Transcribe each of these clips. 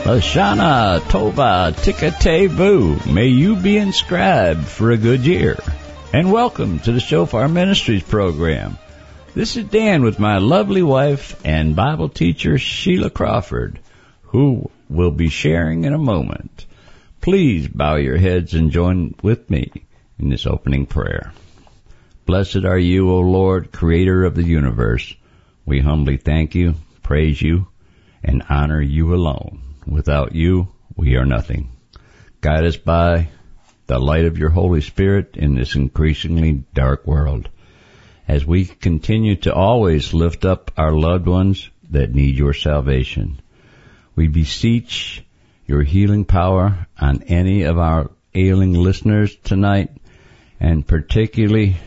Lashana Tova Tikatevu, may you be inscribed for a good year. And welcome to the Shofar Ministries program. This is Dan with my lovely wife and Bible teacher Sheila Crawford, who will be sharing in a moment. Please bow your heads and join with me in this opening prayer. Blessed are you, O Lord, creator of the universe. We humbly thank you, praise you, and honor you alone. Without you, we are nothing. Guide us by the light of your Holy Spirit in this increasingly dark world, as we continue to always lift up our loved ones that need your salvation. We beseech your healing power on any of our ailing listeners tonight, and particularly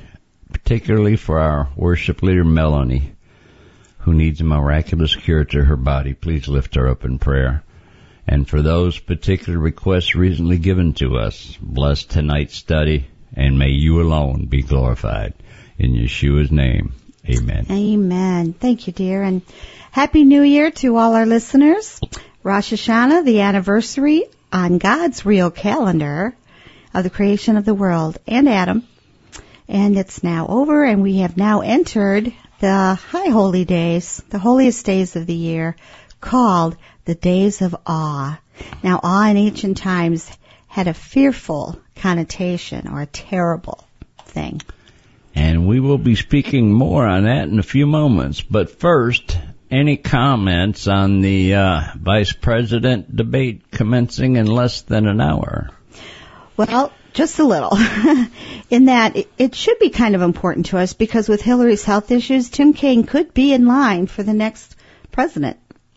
for our worship leader, Melanie, who needs a miraculous cure to her body. Please lift her up in prayer. And for those particular requests recently given to us, bless tonight's study, and may you alone be glorified. In Yeshua's name, amen. Amen. Thank you, dear. And Happy New Year to all our listeners. Rosh Hashanah, the anniversary on God's real calendar of the creation of the world and Adam. And it's now over, and we have now entered the high holy days, the holiest days of the year, called the days of awe. Now, awe in ancient times had a fearful connotation, or a terrible thing. And we will be speaking more on that in a few moments. But first, any comments on the vice president debate commencing in less than an hour? Well, just a little. In that, it should be kind of important to us, because with Hillary's health issues, Tim Kaine could be in line for the next president.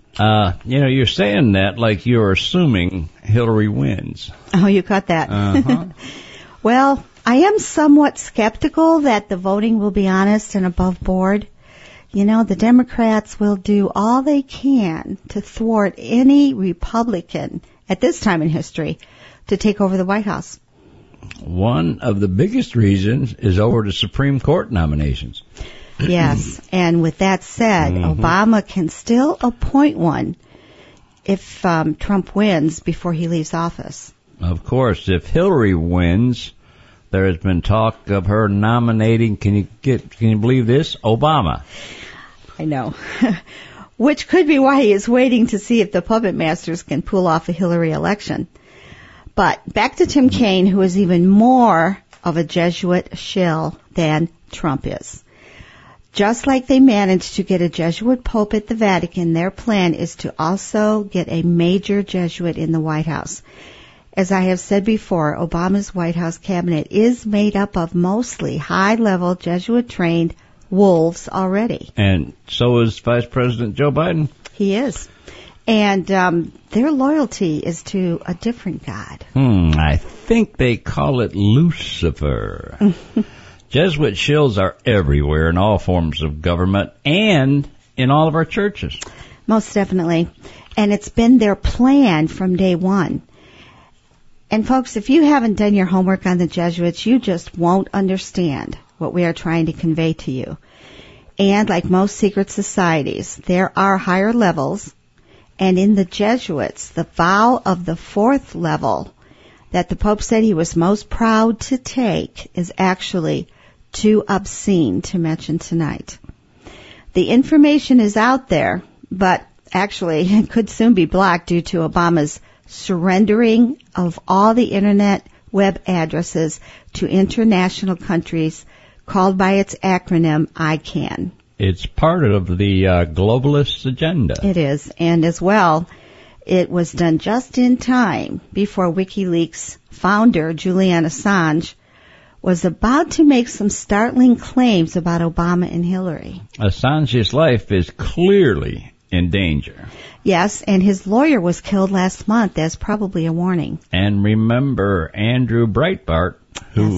You're saying that like you're assuming Hillary wins. Oh, you caught that. Uh-huh. Well, I am somewhat skeptical that the voting will be honest and above board. You know, the Democrats will do all they can to thwart any Republican at this time in history to take over the White House. One of the biggest reasons is over the Supreme Court nominations. Yes, and with that said, Obama can still appoint one if Trump wins before he leaves office. Of course, if Hillary wins, there has been talk of her nominating, can you believe this, Obama? I know. Which could be why he is waiting to see if the puppet masters can pull off a Hillary election. But back to Tim Kaine, who is even more of a Jesuit shill than Trump is. Just like they managed to get a Jesuit pope at the Vatican, their plan is to also get a major Jesuit in the White House. As I have said before, Obama's White House cabinet is made up of mostly high-level Jesuit-trained wolves already. And so is Vice President Joe Biden. He is. And their loyalty is to a different God. I think they call it Lucifer. Jesuit shills are everywhere in all forms of government and in all of our churches. Most definitely. And it's been their plan from day one. And folks, if you haven't done your homework on the Jesuits, you just won't understand what we are trying to convey to you. And like most secret societies, there are higher levels. And in the Jesuits, the vow of the fourth level that the Pope said he was most proud to take is actually too obscene to mention tonight. The information is out there, but actually it could soon be blocked due to Obama's surrendering of all the Internet web addresses to international countries called by its acronym ICANN. It's part of the globalist agenda. It is, and as well, it was done just in time before WikiLeaks founder Julian Assange was about to make some startling claims about Obama and Hillary. Assange's life is clearly in danger. Yes, and his lawyer was killed last month as probably a warning. And remember Andrew Breitbart, who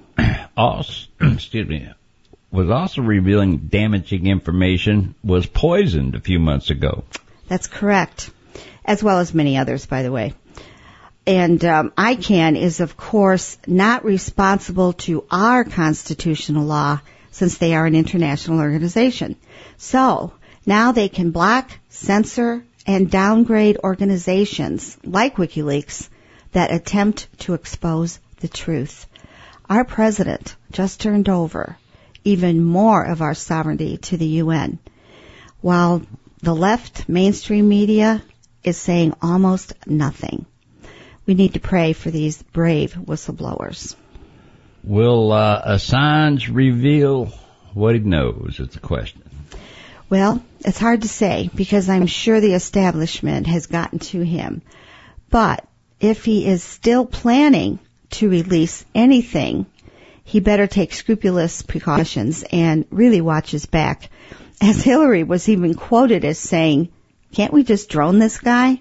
was also revealing damaging information, was poisoned a few months ago. That's correct, as well as many others, by the way. And ICANN is, of course, not responsible to our constitutional law since they are an international organization. So now they can block, censor, and downgrade organizations like WikiLeaks that attempt to expose the truth. Our president just turned over even more of our sovereignty to the UN, while the left mainstream media is saying almost nothing. We need to pray for these brave whistleblowers. Will Assange reveal what he knows? Is the question. Well, it's hard to say because I'm sure the establishment has gotten to him. But if he is still planning to release anything, he better take scrupulous precautions and really watch his back. As Hillary was even quoted as saying, "Can't we just drone this guy?"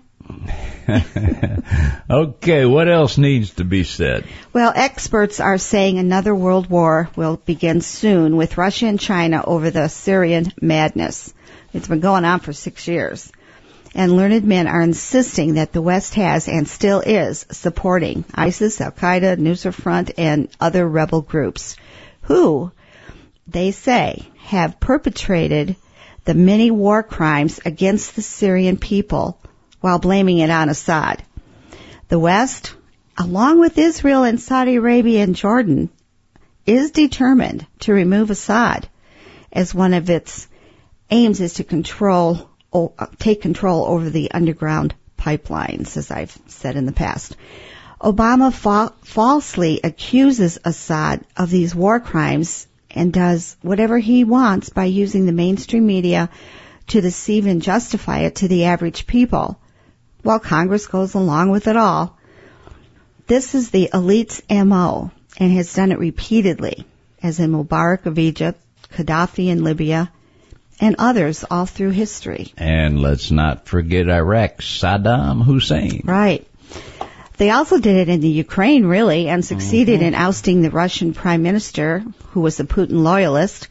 Okay, what else needs to be said? Well, experts are saying another world war will begin soon with Russia and China over the Syrian madness. It's been going on for 6 years. And learned men are insisting that the West has and still is supporting ISIS, Al-Qaeda, Nusra Front, and other rebel groups who, they say, have perpetrated the many war crimes against the Syrian people while blaming it on Assad. The West, along with Israel and Saudi Arabia and Jordan, is determined to remove Assad, as one of its aims is to take control over the underground pipelines, as I've said in the past. Obama falsely accuses Assad of these war crimes and does whatever he wants by using the mainstream media to deceive and justify it to the average people, while Congress goes along with it all. This is the elite's MO and has done it repeatedly, as in Mubarak of Egypt, Gaddafi in Libya, and others all through history. And let's not forget Iraq's Saddam Hussein. Right. They also did it in the Ukraine, really, and succeeded in ousting the Russian prime minister, who was a Putin loyalist.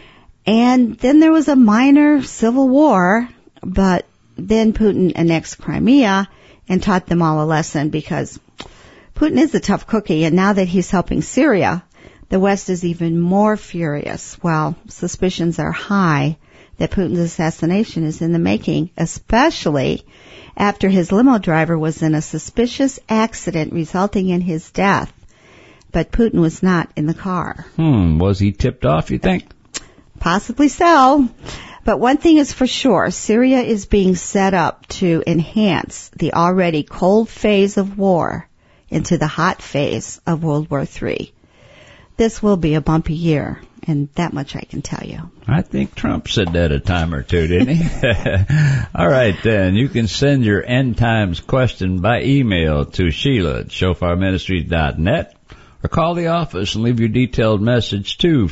And then there was a minor civil war, but then Putin annexed Crimea and taught them all a lesson, because Putin is a tough cookie, and now that he's helping Syria, the West is even more furious, while suspicions are high that Putin's assassination is in the making, especially after his limo driver was in a suspicious accident resulting in his death. But Putin was not in the car. Was he tipped off, you think? Possibly so. But one thing is for sure, Syria is being set up to enhance the already cold phase of war into the hot phase of World War III. This will be a bumpy year, and that much I can tell you. I think Trump said that a time or two, didn't he? All right, then. You can send your end times question by email to Sheila at shofarministries.net, or call the office and leave your detailed message to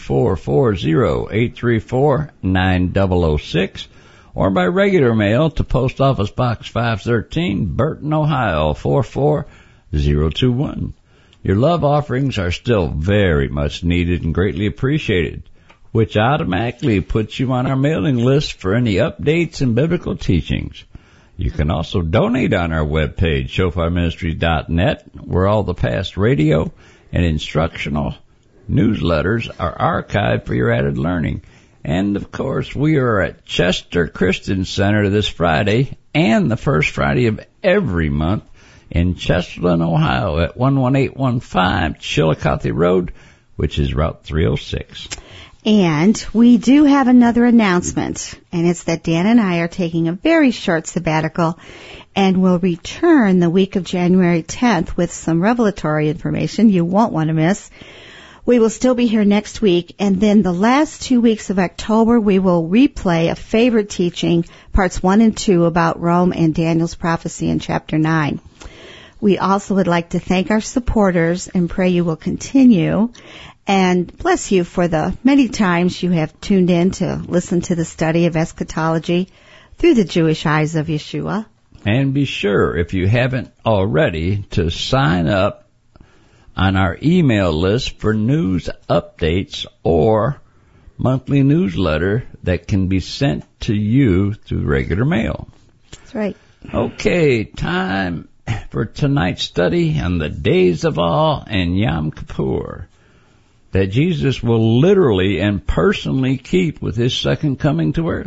440-834-9006, or by regular mail to Post Office Box 513, Burton, Ohio 44021. Your love offerings are still very much needed and greatly appreciated, which automatically puts you on our mailing list for any updates and biblical teachings. You can also donate on our webpage, shofarministries.net, where all the past radio and instructional newsletters are archived for your added learning. And, of course, we are at Chester Christian Center this Friday and the first Friday of every month in Chesterland, Ohio at 11815 Chillicothe Road, which is Route 306. And we do have another announcement, and it's that Dan and I are taking a very short sabbatical and will return the week of January 10th with some revelatory information you won't want to miss. We will still be here next week, and then the last 2 weeks of October we will replay a favorite teaching, parts 1 and 2, about Rome and Daniel's prophecy in chapter 9. We also would like to thank our supporters and pray you will continue, and bless you for the many times you have tuned in to listen to the study of eschatology through the Jewish eyes of Yeshua. And be sure, if you haven't already, to sign up on our email list for news updates or monthly newsletter that can be sent to you through regular mail. That's right. Okay, time for tonight's study on the days of awe and Yom Kippur that Jesus will literally and personally keep with his second coming to earth.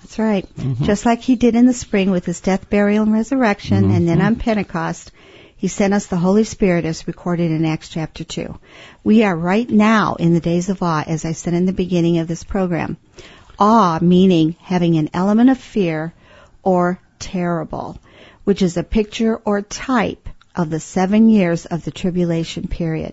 That's right. Just like he did in the spring with his death, burial, and resurrection, and then on Pentecost, he sent us the Holy Spirit as recorded in Acts chapter 2. We are right now in the days of awe, as I said in the beginning of this program. Awe meaning having an element of fear or terrible, which is a picture or type of the 7 years of the tribulation period,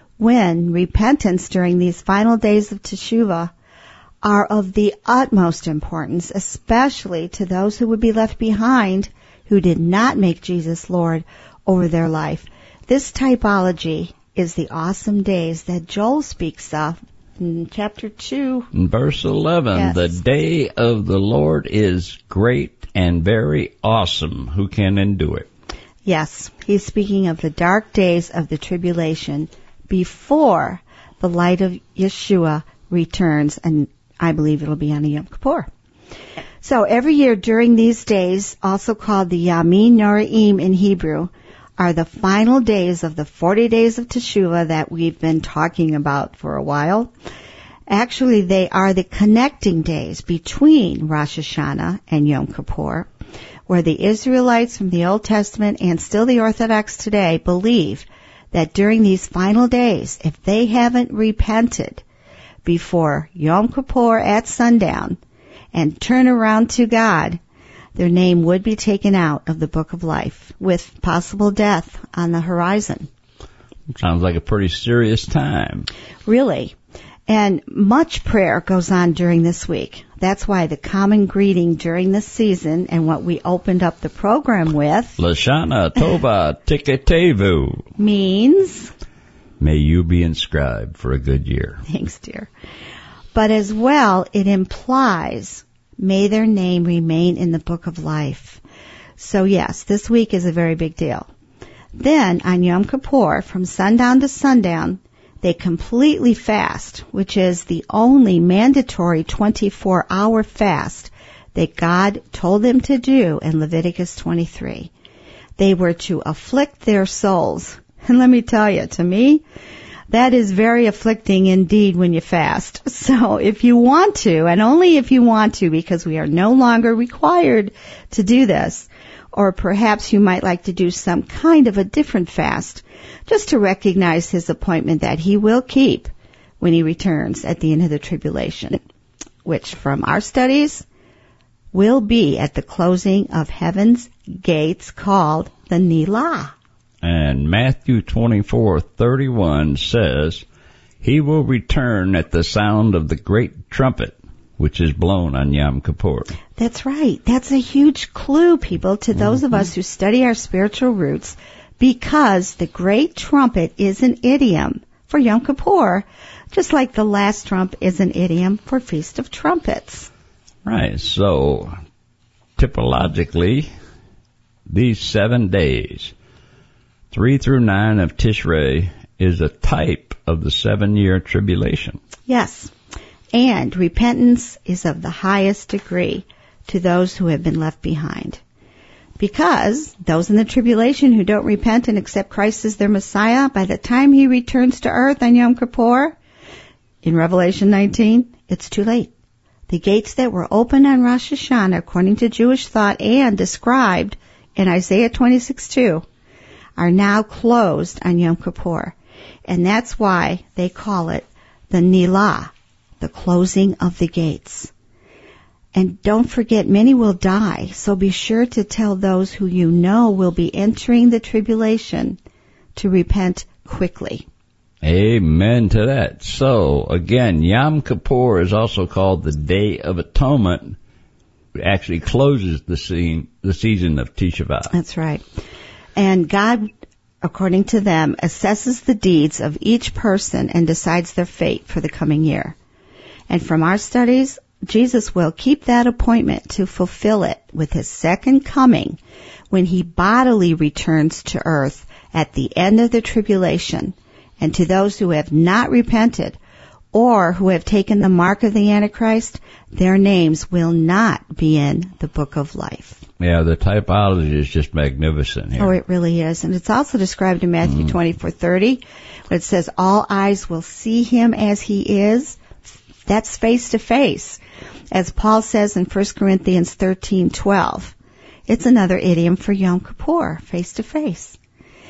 when repentance during these final days of Teshuvah are of the utmost importance, especially to those who would be left behind who did not make Jesus Lord over their life. This typology is the awesome days that Joel speaks of in chapter 2. In verse 11, Yes. The day of the Lord is great and very awesome. Who can endure it? Yes, he's speaking of the dark days of the tribulation before the light of Yeshua returns, and I believe it'll be on a Yom Kippur. So every year during these days, also called the Yamin Noraim in Hebrew, are the final days of the 40 days of Teshuvah that we've been talking about for a while. Actually, they are the connecting days between Rosh Hashanah and Yom Kippur, where the Israelites from the Old Testament and still the Orthodox today believe that during these final days, if they haven't repented before Yom Kippur at sundown and turn around to God, their name would be taken out of the book of life, with possible death on the horizon. Sounds like a pretty serious time. Really. And much prayer goes on during this week. That's why the common greeting during this season and what we opened up the program with Lashana Tova Tiketevu means, may you be inscribed for a good year. thanks dear, but as well it implies, may their name remain in the book of life. So yes, this week is a very big deal. Then on Yom Kippur, from sundown to sundown, they completely fast, which is the only mandatory 24-hour fast that God told them to do in Leviticus 23. They were to afflict their souls. And let me tell you, to me, that is very afflicting indeed when you fast. So if you want to, and only if you want to, because we are no longer required to do this, or perhaps you might like to do some kind of a different fast, just to recognize his appointment that he will keep when he returns at the end of the tribulation, which from our studies will be at the closing of heaven's gates called the Nilah. And Matthew 24:31 says, he will return at the sound of the great trumpet, which is blown on Yom Kippur. That's right. That's a huge clue, people, to those of us who study our spiritual roots, because the great trumpet is an idiom for Yom Kippur, just like the last trump is an idiom for Feast of Trumpets. Right, so typologically, these 7 days, 3 through 9 of Tishrei, is a type of the 7-year tribulation. Yes, and repentance is of the highest degree to those who have been left behind. Because those in the tribulation who don't repent and accept Christ as their Messiah, by the time he returns to earth on Yom Kippur, in Revelation 19, it's too late. The gates that were open on Rosh Hashanah, according to Jewish thought and described in Isaiah 26:2, are now closed on Yom Kippur. And that's why they call it the Nilah, the closing of the gates. And don't forget, many will die, so be sure to tell those who you know will be entering the tribulation to repent quickly. Amen to that. So, again, Yom Kippur is also called the Day of Atonement. It actually closes the season of Tisha B'Av. That's right. And God, according to them, assesses the deeds of each person and decides their fate for the coming year. And from our studies, Jesus will keep that appointment to fulfill it with his second coming when he bodily returns to earth at the end of the tribulation. And to those who have not repented or who have taken the mark of the Antichrist, their names will not be in the book of life. Yeah, the typology is just magnificent here. Oh, it really is. And it's also described in Matthew 24:30, when it says, all eyes will see him as he is, That's face to face, as Paul says in 1 Corinthians 13:12. It's another idiom for Yom Kippur, face to face.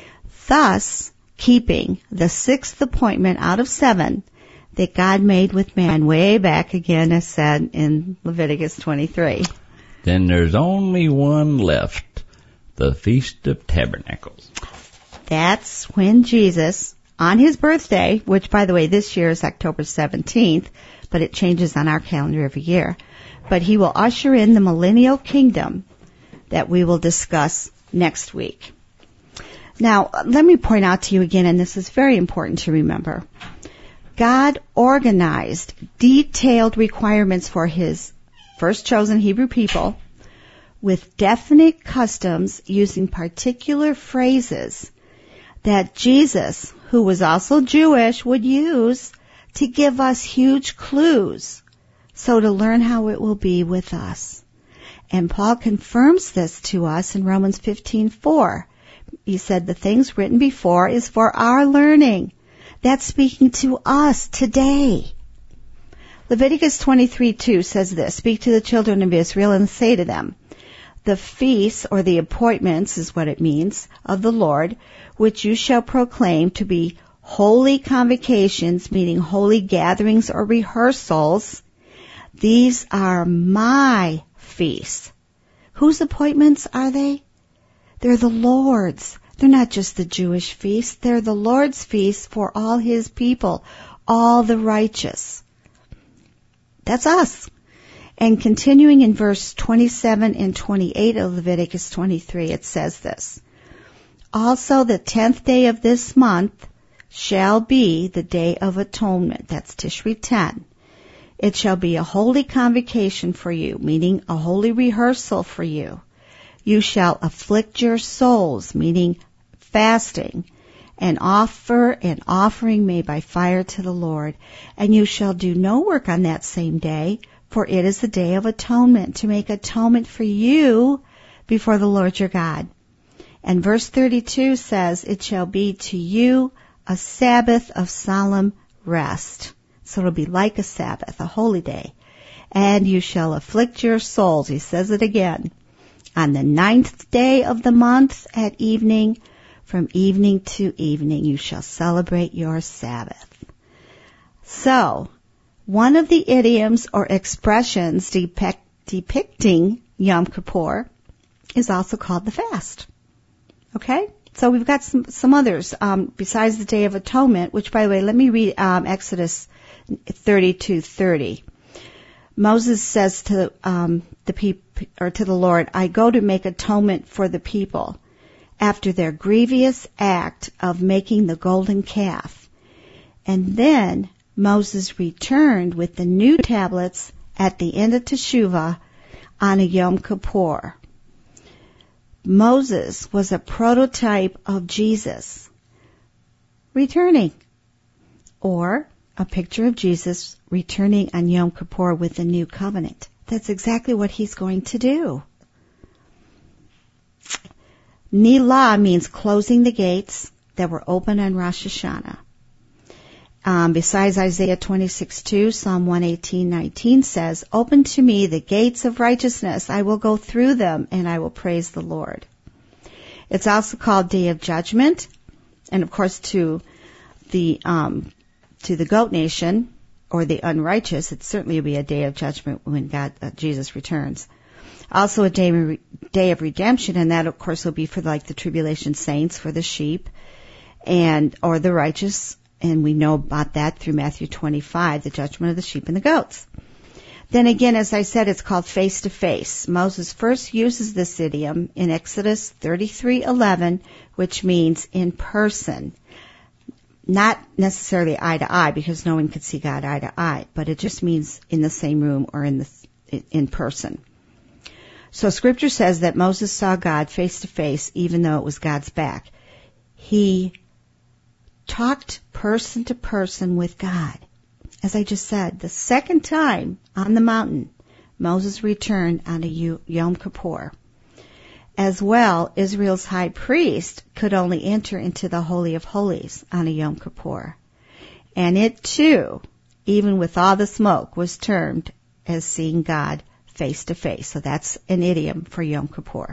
Thus, keeping the sixth appointment out of 7 that God made with man way back again, as said in Leviticus 23. Then there's only one left, the Feast of Tabernacles. That's when Jesus, on his birthday, which by the way this year is October 17th, but it changes on our calendar every year, but he will usher in the millennial kingdom that we will discuss next week. Now, let me point out to you again, and this is very important to remember, God organized detailed requirements for his first chosen Hebrew people with definite customs using particular phrases that Jesus, who was also Jewish, would use to give us huge clues, so to learn how it will be with us. And Paul confirms this to us in Romans 15:4. He said, the things written before is for our learning. That's speaking to us today. Leviticus 23:2 says this, speak to the children of Israel and say to them, the feasts, or the appointments is what it means, of the Lord, which you shall proclaim to be holy convocations, meaning holy gatherings or rehearsals. These are my feasts. Whose appointments are they? They're the Lord's. They're not just the Jewish feasts. They're the Lord's feasts for all his people, all the righteous. That's us. And continuing in verse 27 and 28 of Leviticus 23, it says this, also the 10th day of this month shall be the day of atonement. That's Tishri 10. It shall be a holy convocation for you, meaning a holy rehearsal for you. You shall afflict your souls, meaning fasting, and offer an offering made by fire to the Lord. And you shall do no work on that same day, for it is the day of atonement, to make atonement for you before the Lord your God. And verse 32 says, it shall be to you a Sabbath of solemn rest. So it'll be like a Sabbath, a holy day. And you shall afflict your souls. He says it again. On the 9th day of the month at evening, from evening to evening, you shall celebrate your Sabbath. So, one of the idioms or expressions depicting Yom Kippur is also called the fast. Okay? So we've got some others besides the Day of Atonement, which, by the way, let me read Exodus 32:30. Moses says to the people, or to the Lord, I go to make atonement for the people after their grievous act of making the golden calf. And then Moses returned with the new tablets at the end of Teshuvah on a Yom Kippur. Moses was a prototype of Jesus returning, or a picture of Jesus returning on Yom Kippur with the new covenant. That's exactly what he's going to do. Nilah means closing the gates that were open on Rosh Hashanah. Besides Isaiah 26:2, Psalm 118:19 says, open to me the gates of righteousness. I will go through them and I will praise the Lord. It's also called Day of Judgment. And of course to the goat nation, or the unrighteous, it certainly will be a day of judgment when Jesus returns. Also a day of redemption, and that of course will be for the tribulation saints, for the sheep, or the righteous, and we know about that through Matthew 25, the judgment of the sheep and the goats. Then again, as I said, it's called face to face. Moses first uses this idiom in Exodus 33:11, which means in person. Not necessarily eye to eye, because no one could see God eye to eye, but it just means in the same room or in person. So Scripture says that Moses saw God face to face, even though it was God's back. He talked person to person with God. As I just said, the second time on the mountain, Moses returned on a Yom Kippur. As well, Israel's high priest could only enter into the Holy of Holies on a Yom Kippur. And it too even with all the smoke, was termed as seeing God face to face. So that's an idiom for Yom Kippur.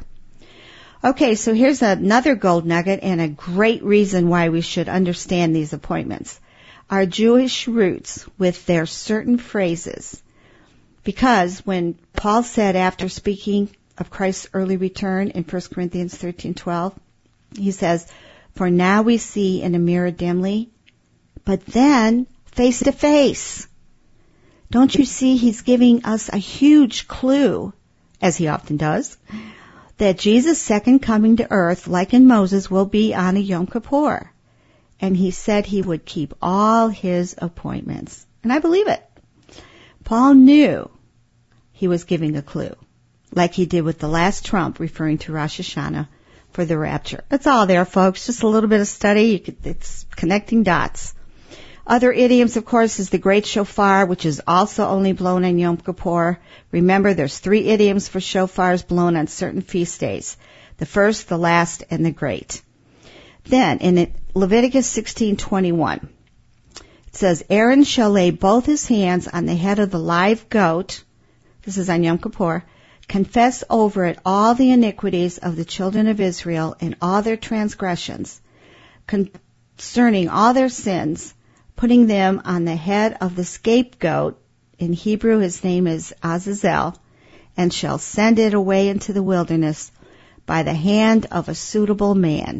Okay, so here's another gold nugget and a great reason why we should understand these appointments. Our Jewish roots with their certain phrases. Because when Paul said after speaking of Christ's early return in 1 Corinthians 13:12, he says, "For now we see in a mirror dimly, but then face to face." Don't you see he's giving us a huge clue, as he often does, that Jesus' second coming to earth, like in Moses, will be on a Yom Kippur. And he said he would keep all his appointments. And I believe it. Paul knew he was giving a clue, like he did with the last trump, referring to Rosh Hashanah for the rapture. It's all there, folks. Just a little bit of study. It's connecting dots. Other idioms, of course, is the great shofar, which is also only blown on Yom Kippur. Remember, there's 3 idioms for shofars blown on certain feast days: the first, the last, and the great. Then, in Leviticus 16:21, it says, "Aaron shall lay both his hands on the head of the live goat," this is on Yom Kippur, "confess over it all the iniquities of the children of Israel and all their transgressions, concerning all their sins, putting them on the head of the scapegoat," in Hebrew his name is Azazel, "and shall send it away into the wilderness by the hand of a suitable man."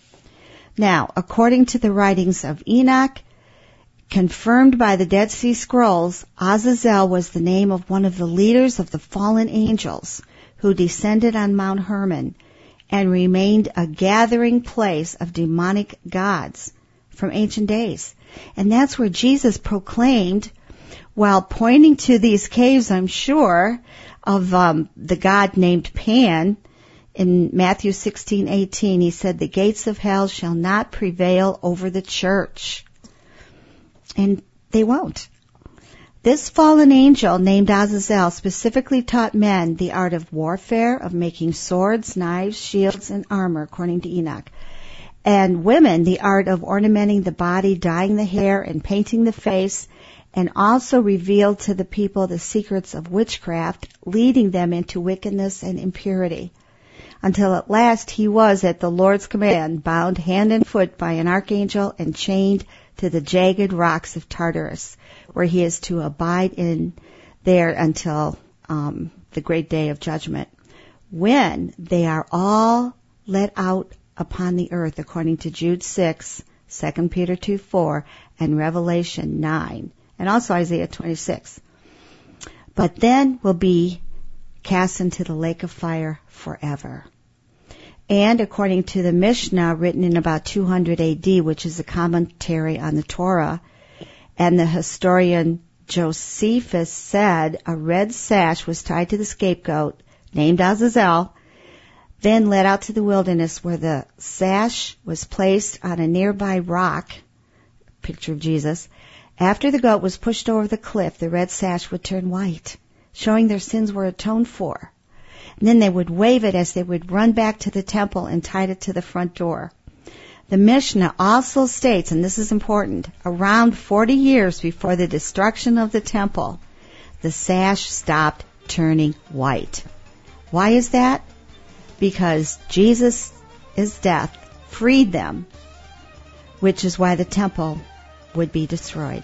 Now, according to the writings of Enoch, confirmed by the Dead Sea Scrolls, Azazel was the name of one of the leaders of the fallen angels who descended on Mount Hermon and remained a gathering place of demonic gods from ancient days. And that's where Jesus proclaimed, while pointing to these caves, I'm sure, of the god named Pan, in Matthew 16:18, he said, "The gates of hell shall not prevail over the church." And they won't. This fallen angel named Azazel specifically taught men the art of warfare, of making swords, knives, shields, and armor, according to Enoch. And women the art of ornamenting the body, dyeing the hair, and painting the face, and also revealed to the people the secrets of witchcraft, leading them into wickedness and impurity, until at last he was, at the Lord's command, bound hand and foot by an archangel and chained to the jagged rocks of Tartarus, where he is to abide in there until the great day of judgment, when they are all let out upon the earth, according to Jude 6, 2 Peter 2:4, and Revelation 9, and also Isaiah 26. But then will be cast into the lake of fire forever. And according to the Mishnah, written in about 200 AD, which is a commentary on the Torah, and the historian Josephus said a red sash was tied to the scapegoat, named Azazel, then led out to the wilderness, where the sash was placed on a nearby rock, picture of Jesus. After the goat was pushed over the cliff, the red sash would turn white, showing their sins were atoned for. And then they would wave it as they would run back to the temple and tied it to the front door. The Mishnah also states, and this is important, around 40 years before the destruction of the temple, the sash stopped turning white. Why is that? Because Jesus' death freed them, which is why the temple would be destroyed.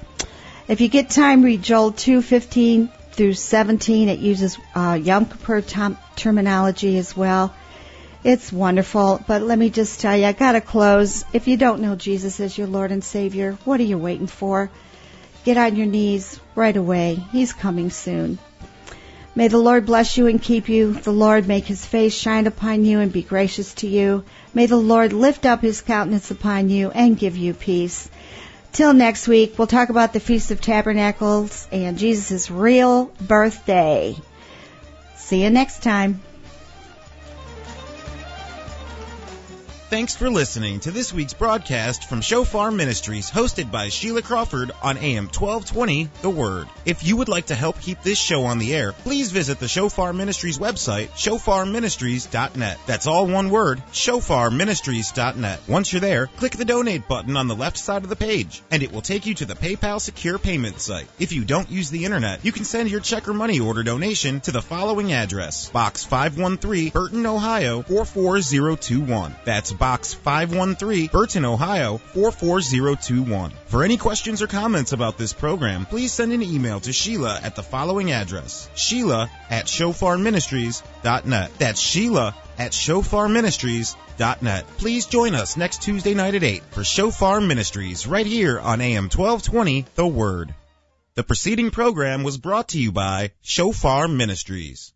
If you get time, read Joel 2:15 through 17. It uses Yom Kippur terminology as well. It's wonderful, but let me just tell you, I gotta close. If you don't know Jesus as your Lord and Savior, what are you waiting for? Get on your knees right away. He's coming soon. May the Lord bless you and keep you. The Lord make his face shine upon you and be gracious to you. May the Lord lift up his countenance upon you and give you peace. Till next week, we'll talk about the Feast of Tabernacles and Jesus' real birthday. See you next time. Thanks for listening to this week's broadcast from Shofar Ministries, hosted by Sheila Crawford on AM 1220, The Word. If you would like to help keep this show on the air, please visit the Shofar Ministries website, shofarministries.net. That's all one word, shofarministries.net. Once you're there, click the donate button on the left side of the page, and it will take you to the PayPal secure payment site. If you don't use the internet, you can send your check or money order donation to the following address: Box 513, Burton, Ohio 44021. That's Box 513, Burton, Ohio 44021. For any questions or comments about this program, please send an email to Sheila at the following address: Sheila@shofarministries.net. That's Sheila@shofarministries.net. Please join us next Tuesday night at 8 for Shofar Ministries, right here on AM 1220, The Word. The preceding program was brought to you by Shofar Ministries.